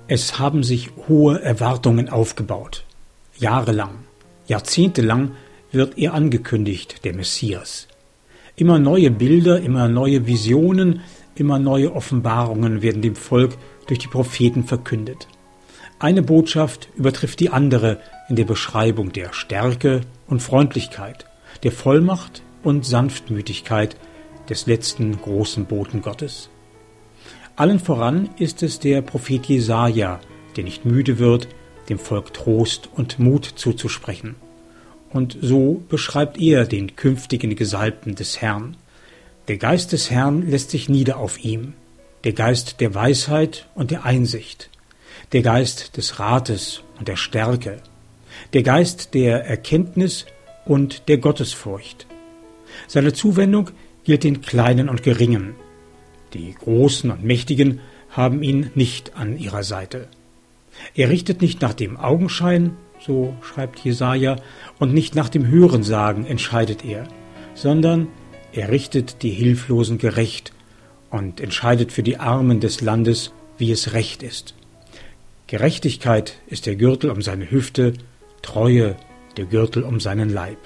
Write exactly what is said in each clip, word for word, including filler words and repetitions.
Es haben sich hohe Erwartungen aufgebaut. Jahrelang, jahrzehntelang wird er angekündigt, der Messias. Immer neue Bilder, immer neue Visionen, immer neue Offenbarungen werden dem Volk durch die Propheten verkündet. Eine Botschaft übertrifft die andere in der Beschreibung der Stärke und Freundlichkeit, der Vollmacht und Sanftmütigkeit des letzten großen Boten Gottes. Allen voran ist es der Prophet Jesaja, der nicht müde wird, dem Volk Trost und Mut zuzusprechen. Und so beschreibt er den künftigen Gesalbten des Herrn. Der Geist des Herrn lässt sich nieder auf ihm, der Geist der Weisheit und der Einsicht, der Geist des Rates und der Stärke, der Geist der Erkenntnis und der Gottesfurcht. Seine Zuwendung gilt den Kleinen und Geringen. Die Großen und Mächtigen haben ihn nicht an ihrer Seite. Er richtet nicht nach dem Augenschein, so schreibt Jesaja, und nicht nach dem Hörensagen entscheidet er, sondern er richtet die Hilflosen gerecht und entscheidet für die Armen des Landes, wie es recht ist. Gerechtigkeit ist der Gürtel um seine Hüfte, Treue der Gürtel um seinen Leib.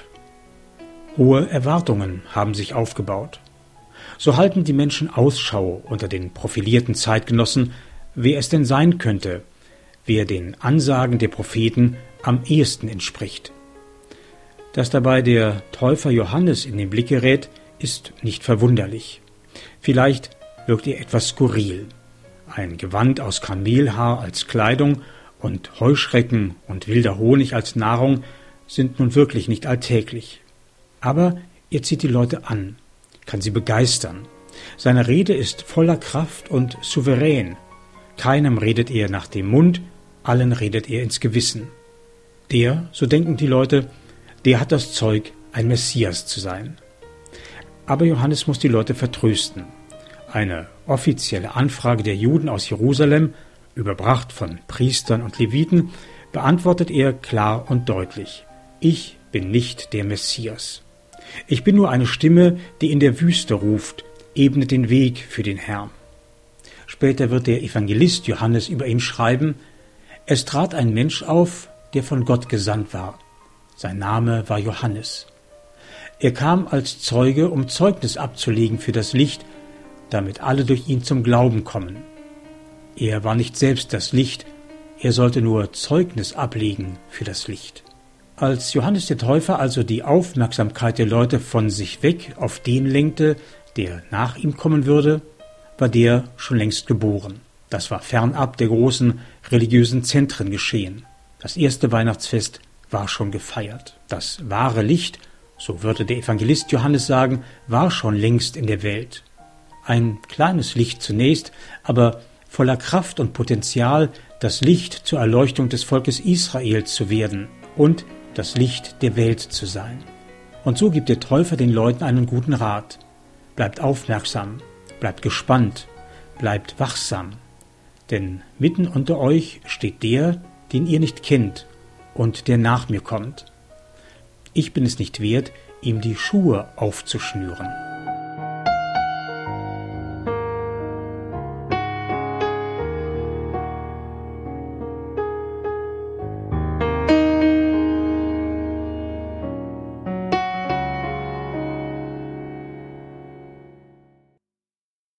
Hohe Erwartungen haben sich aufgebaut. So halten die Menschen Ausschau unter den profilierten Zeitgenossen, wer es denn sein könnte, wer den Ansagen der Propheten am ehesten entspricht. Dass dabei der Täufer Johannes in den Blick gerät, ist nicht verwunderlich. Vielleicht wirkt er etwas skurril. Ein Gewand aus Kamelhaar als Kleidung und Heuschrecken und wilder Honig als Nahrung sind nun wirklich nicht alltäglich. Aber er zieht die Leute an, kann sie begeistern. Seine Rede ist voller Kraft und souverän. Keinem redet er nach dem Mund, allen redet er ins Gewissen. Der, so denken die Leute, der hat das Zeug, ein Messias zu sein. Aber Johannes muss die Leute vertrösten. Eine offizielle Anfrage der Juden aus Jerusalem, überbracht von Priestern und Leviten, beantwortet er klar und deutlich: Ich bin nicht der Messias. Ich bin nur eine Stimme, die in der Wüste ruft, ebnet den Weg für den Herrn. Später wird der Evangelist Johannes über ihn schreiben: Es trat ein Mensch auf, der von Gott gesandt war. Sein Name war Johannes. Er kam als Zeuge, um Zeugnis abzulegen für das Licht, damit alle durch ihn zum Glauben kommen. Er war nicht selbst das Licht, er sollte nur Zeugnis ablegen für das Licht. Als Johannes der Täufer also die Aufmerksamkeit der Leute von sich weg auf den lenkte, der nach ihm kommen würde, war der schon längst geboren. Das war fernab der großen religiösen Zentren geschehen. Das erste Weihnachtsfest war schon gefeiert. Das wahre Licht, so würde der Evangelist Johannes sagen, war schon längst in der Welt. Ein kleines Licht zunächst, aber voller Kraft und Potenzial, das Licht zur Erleuchtung des Volkes Israel zu werden und das Licht der Welt zu sein. Und so gibt der Täufer den Leuten einen guten Rat. Bleibt aufmerksam, bleibt gespannt, bleibt wachsam. Denn mitten unter euch steht der, den ihr nicht kennt und der nach mir kommt. Ich bin es nicht wert, ihm die Schuhe aufzuschnüren.